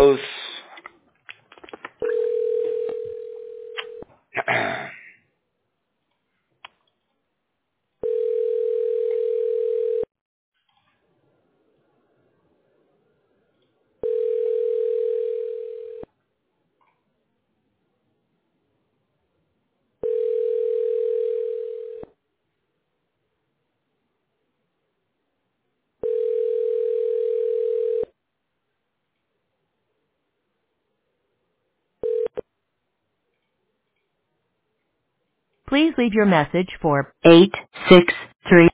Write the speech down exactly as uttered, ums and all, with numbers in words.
close. Please leave your message for eight six three.